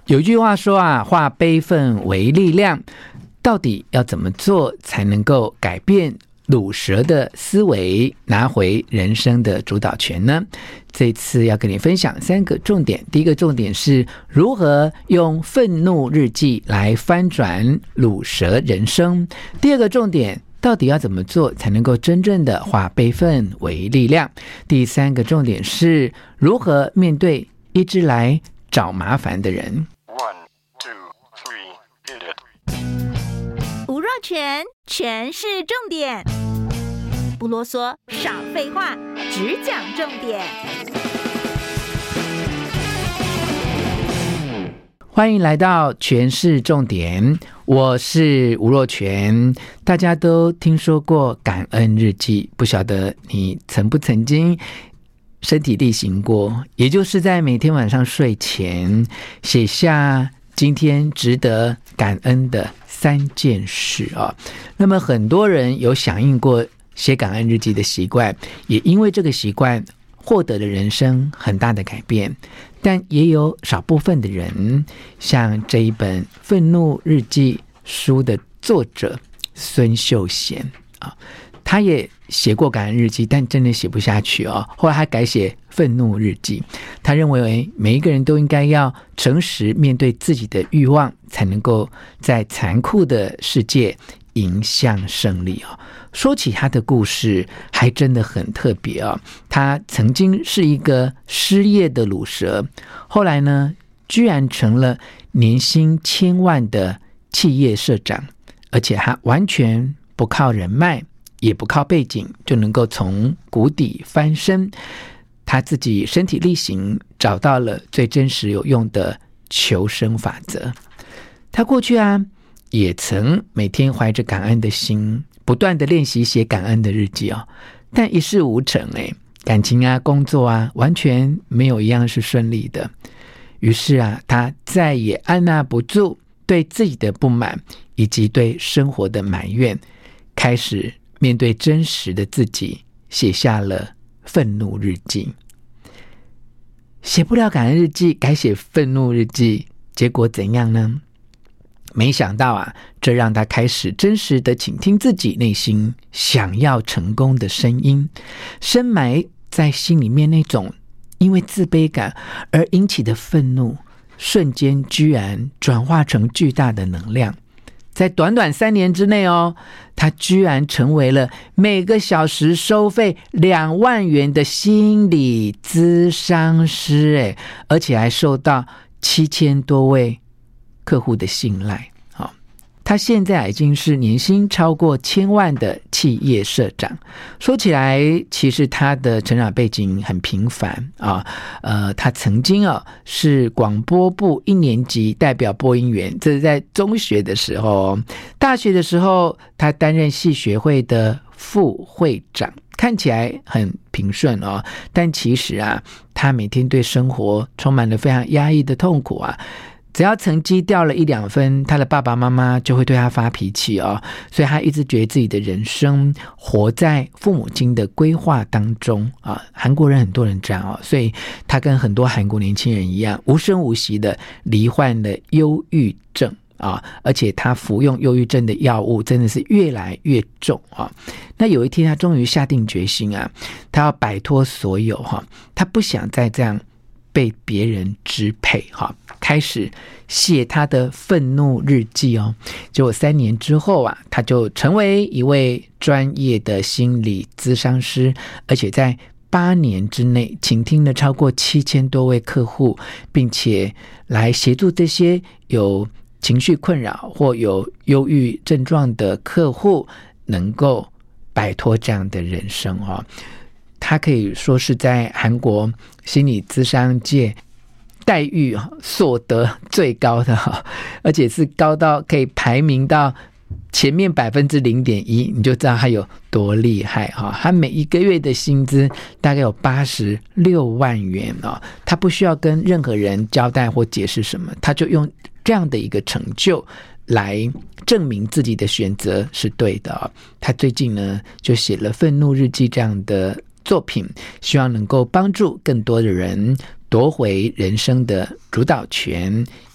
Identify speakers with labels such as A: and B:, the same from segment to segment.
A: 有一句话说啊，化悲愤为力量，到底要怎么做才能够改变鲁蛇的思维，拿回人生的主导权呢？这次要跟你分享3个重点。第一个重点是如何用愤怒日记来翻转鲁蛇人生。第二个重点，到底要怎么做才能够真正的化悲愤为力量。第3个重点是如何面对一直来找麻烦的人。
B: 吴若权，全是重点，不啰嗦，少废话，只讲重点。
A: 欢迎来到全是重点，我是吴若权。大家都听说过感恩日记，不晓得你曾不曾经身体力行过，也就是在每天晚上睡前写下今天值得感恩的3件事啊。那么很多人有响应过写感恩日记的习惯，也因为这个习惯获得了人生很大的改变。但也有少部分的人，像这一本愤怒日记书的作者孙秀贤啊，他也写过感恩日记，但真的写不下去哦。后来他改写愤怒日记，他认为每一个人都应该要诚实面对自己的欲望，才能够在残酷的世界迎向胜利哦。说起他的故事还真的很特别哦。他曾经是一个失业的鲁蛇，后来呢居然成了年薪1000万的企业社长，而且他完全不靠人脉也不靠背景就能够从谷底翻身。他自己身体力行，找到了最真实有用的求生法则。他过去啊也曾每天怀着感恩的心，不断的练习写感恩的日记哦，但一事无成感情啊工作啊完全没有一样是顺利的。于是啊他再也按捺不住对自己的不满以及对生活的埋怨，开始面对真实的自己，写下了愤怒日记。写不了感恩日记，改写愤怒日记，结果怎样呢？没想到啊，这让他开始真实的倾听自己内心想要成功的声音，深埋在心里面那种因为自卑感而引起的愤怒，瞬间居然转化成巨大的能量。在短短3年之内哦，他居然成为了每个小时收费2万元的心理咨商师，而且还受到7000多位客户的信赖。他现在已经是年薪超过1000万的企业社长。说起来，其实他的成长背景很平凡啊。他曾经是广播部1年级代表播音员，这是在中学的时候。大学的时候，他担任系学会的副会长，看起来很平顺哦，但其实啊，他每天对生活充满了非常压抑的痛苦啊。只要成绩掉了1-2分，他的爸爸妈妈就会对他发脾气哦，所以他一直觉得自己的人生活在父母亲的规划当中啊。韩国人很多人这样哦，所以他跟很多韩国年轻人一样，无声无息的罹患了忧郁症啊，而且他服用忧郁症的药物真的是越来越重啊。那有一天他终于下定决心啊，他要摆脱所有他不想再这样被别人支配开始写他的愤怒日记哦。结果3年之后啊，他就成为一位专业的心理咨商师，而且在8年之内倾听了超过7000多位客户，并且来协助这些有情绪困扰或有忧郁症状的客户能够摆脱这样的人生哦。他可以说是在韩国心理咨商界待遇所得最高的，而且是高到可以排名到前面 0.1%， 你就知道他有多厉害。他每一个月的薪资大概有86万元，他不需要跟任何人交代或解释什么，他就用这样的一个成就来证明自己的选择是对的。他最近呢就写了愤怒日记这样的作品，希望能够帮助更多的人夺回人生的主导权，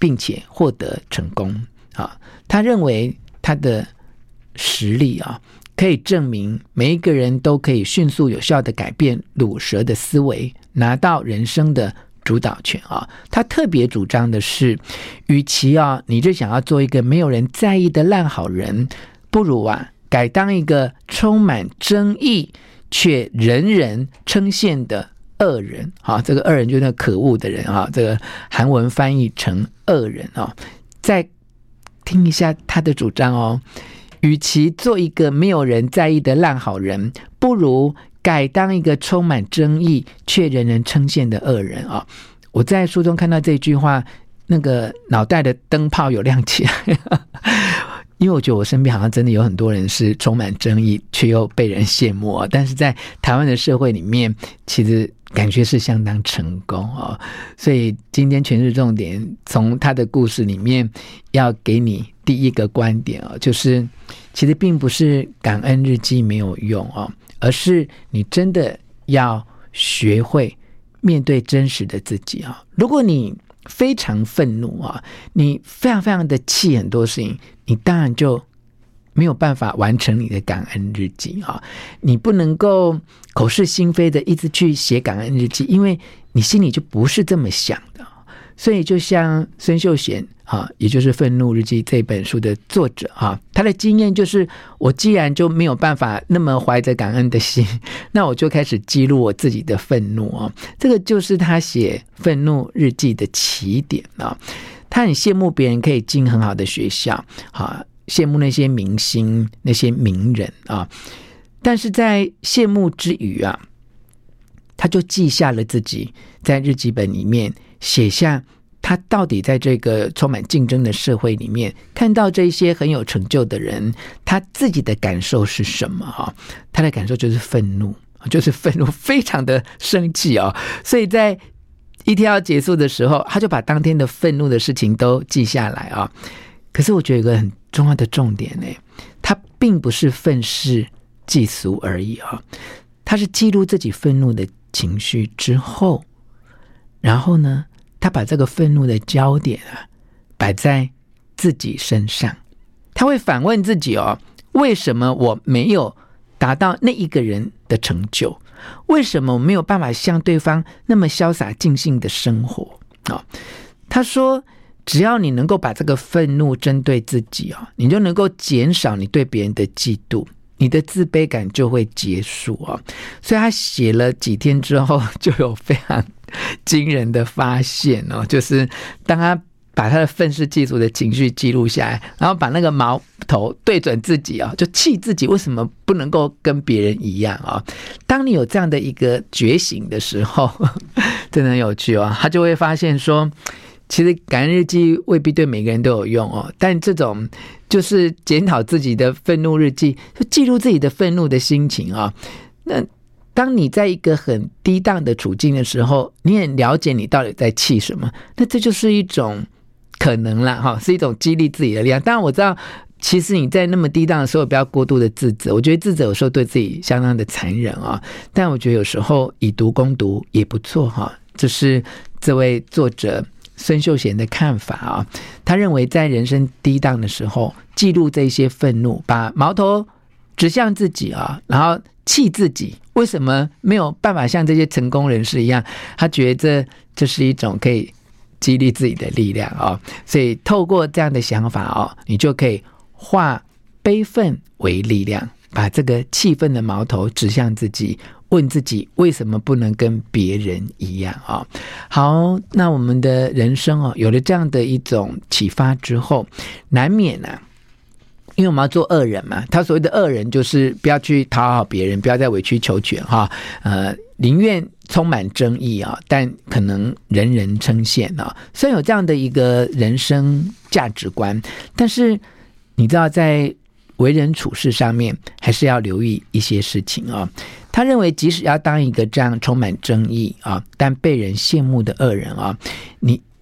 A: 并且获得成功啊。他认为他的实力啊，可以证明每一个人都可以迅速有效的改变鲁蛇的思维，拿到人生的主导权啊。他特别主张的是，与其你就想要做一个没有人在意的烂好人，不如改当一个充满争议却人人称羡的恶人啊。这个恶人就是那可恶的人啊，这个韩文翻译成恶人啊。再听一下他的主张哦，与其做一个没有人在意的烂好人，不如改当一个充满争议却人人称羡的恶人啊。我在书中看到这句话，那个脑袋的灯泡有亮起来因为我觉得我身边好像真的有很多人是充满争议却又被人羡慕但是在台湾的社会里面其实感觉是相当成功所以今天诠释重点从他的故事里面要给你第一个观点就是其实并不是感恩日记没有用而是你真的要学会面对真实的自己如果你非常愤怒你非常非常的气很多事情，你当然就没有办法完成你的感恩日记你不能够口是心非的一直去写感恩日记，因为你心里就不是这么想的。所以就像孙秀贤也就是《愤怒日记》这本书的作者他的经验就是，我既然就没有办法那么怀着感恩的心，那我就开始记录我自己的愤怒这个就是他写《愤怒日记》的起点他很羡慕别人可以进很好的学校羡慕那些明星那些名人但是在羡慕之余他就记下了自己在日记本里面写下他到底在这个充满竞争的社会里面看到这些很有成就的人，他自己的感受是什么他的感受就是愤怒，非常的生气所以在一天要结束的时候，他就把当天的愤怒的事情都记下来可是我觉得有一个很重要的重点他并不是愤世嫉俗而已他是记录自己愤怒的情绪之后，然后呢他把这个愤怒的焦点摆在自己身上，他会反问自己为什么我没有达到那一个人的成就，为什么我没有办法像对方那么潇洒尽兴的生活他说只要你能够把这个愤怒针对自己你就能够减少你对别人的嫉妒，你的自卑感就会结束所以他写了几天之后就有非常惊人的发现就是当他把他的愤世嫉俗的情绪记录下来，然后把那个矛头对准自己就气自己为什么不能够跟别人一样当你有这样的一个觉醒的时候真的很有趣他就会发现说其实感恩日记未必对每个人都有用但这种就是检讨自己的愤怒日记，就记录自己的愤怒的心情那当你在一个很低档的处境的时候，你很了解你到底在气什么，那这就是一种可能啦是一种激励自己的力量。当然我知道其实你在那么低档的时候不要过度的自责，我觉得自责有时候对自己相当的残忍但我觉得有时候以毒攻毒也不错这是这位作者孙秀贤的看法他认为在人生低档的时候记录这些愤怒，把矛头指向自己然后气自己为什么没有办法像这些成功人士一样，他觉得这是一种可以激励自己的力量所以透过这样的想法你就可以化悲愤为力量，把这个气愤的矛头指向自己，问自己为什么不能跟别人一样好，那我们的人生有了这样的一种启发之后，难免因为我们要做恶人嘛，他所谓的恶人就是不要去讨好别人，不要再委曲求全宁愿充满争议但可能人人称羡虽然有这样的一个人生价值观，但是你知道在为人处事上面还是要留意一些事情他认为即使要当一个这样充满争议但被人羡慕的恶人你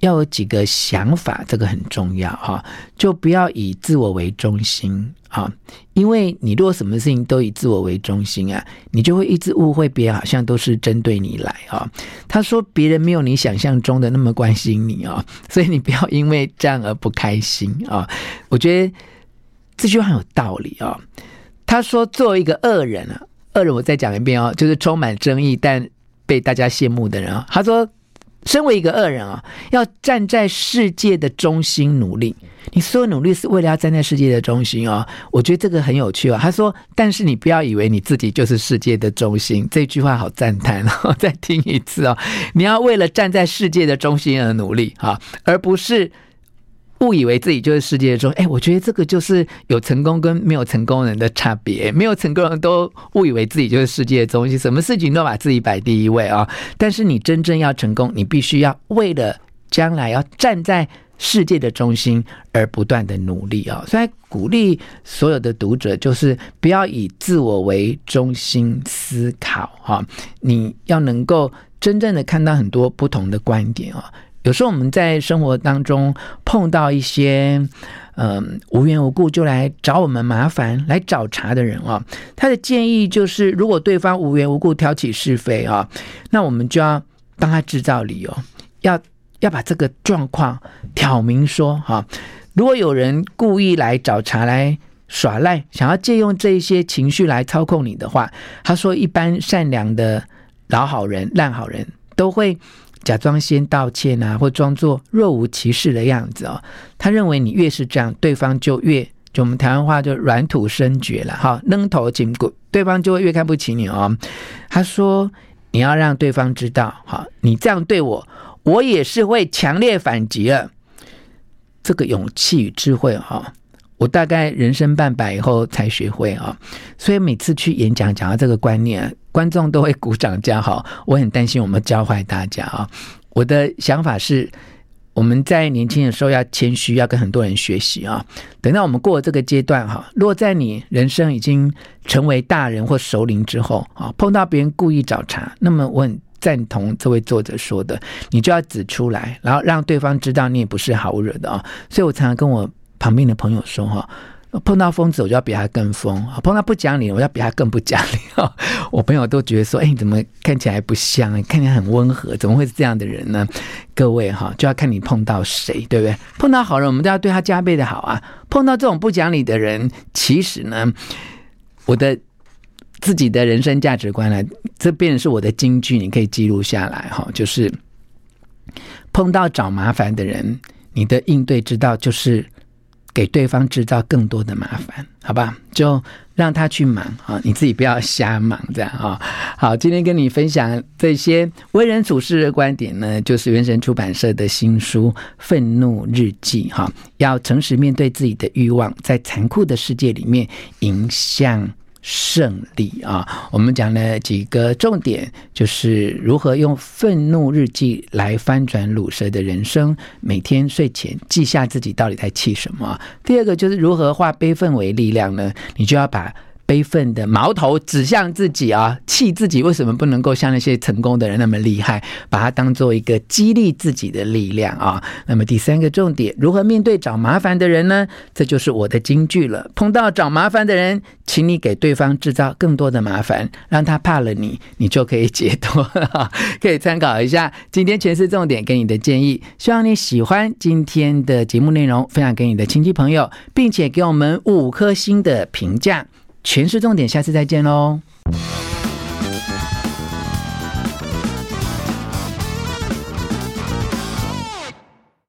A: 要有几个想法，这个很重要哈，就不要以自我为中心啊，因为你如果什么事情都以自我为中心啊，你就会一直误会别人好像都是针对你来啊。他说别人没有你想象中的那么关心你啊，所以你不要因为这样而不开心啊。我觉得这句话很有道理啊。他说作为一个恶人啊，恶人我再讲一遍哦，就是充满争议但被大家羡慕的人啊。他说身为一个恶人啊，要站在世界的中心努力，你所有努力是为了要站在世界的中心哦。我觉得这个很有趣哦。他说但是你不要以为你自己就是世界的中心，这句话好赞叹哦，再听一次哦。你要为了站在世界的中心而努力啊，而不是误以为自己就是世界中。我觉得这个就是有成功跟没有成功人的差别。没有成功人都误以为自己就是世界的中心，什么事情都把自己摆第一位啊。但是你真正要成功，你必须要为了将来要站在世界的中心而不断的努力啊。所以鼓励所有的读者就是不要以自我为中心思考啊，你要能够真正的看到很多不同的观点啊。有时候我们在生活当中碰到一些无缘无故就来找我们麻烦来找茬的人啊，他的建议就是如果对方无缘无故挑起是非啊，那我们就要帮他制造理由，要把这个状况挑明说啊。如果有人故意来找茬来耍赖，想要借用这些情绪来操控你的话，他说一般善良的老好人烂好人都会假装先道歉啊，或装作若无其事的样子哦。他认为你越是这样，对方就我们台湾话就软土生绝了哈，扔头紧骨，对方就会越看不起你哦。他说你要让对方知道，哈，你这样对我，我也是会强烈反击了。这个勇气与智慧哈，我大概人生半百以后才学会啊。所以每次去演讲讲到这个观念，观众都会鼓掌叫好，我很担心我们教坏大家啊。我的想法是我们在年轻的时候要谦虚，要跟很多人学习啊。等到我们过了这个阶段哈，如果在你人生已经成为大人或熟龄之后啊，碰到别人故意找茬，那么我很赞同这位作者说的，你就要指出来，然后让对方知道你也不是好惹的啊。所以我常常跟我旁边的朋友说哈，碰到疯子我就要比他更疯，碰到不讲理我要比他更不讲理。我朋友都觉得说你怎么看起来不像，看起来很温和，怎么会是这样的人呢？各位就要看你碰到谁，对不对？碰到好人我们都要对他加倍的好啊，碰到这种不讲理的人，其实呢我的自己的人生价值观呢，这变成是我的金句，你可以记录下来，就是碰到找麻烦的人，你的应对之道就是给对方制造更多的麻烦，好吧？就让他去忙啊，你自己不要瞎忙，这样啊。好，今天跟你分享这些为人处事的观点呢，就是原神出版社的新书《愤怒日记》哈，要诚实面对自己的欲望，在残酷的世界里面迎向胜利啊！我们讲了几个重点，就是如何用愤怒日记来翻转鲁蛇的人生，每天睡前记下自己到底在气什么。第二个就是如何化悲愤为力量呢？你就要把悲愤的矛头指向自己啊，气自己为什么不能够像那些成功的人那么厉害，把它当做一个激励自己的力量啊。那么第三个重点，如何面对找麻烦的人呢？这就是我的金句了。碰到找麻烦的人，请你给对方制造更多的麻烦，让他怕了你，你就可以解脱了。可以参考一下今天诠释重点给你的建议，希望你喜欢今天的节目内容，分享给你的亲戚朋友，并且给我们5颗星的评价。诠释重点，下次再见喽。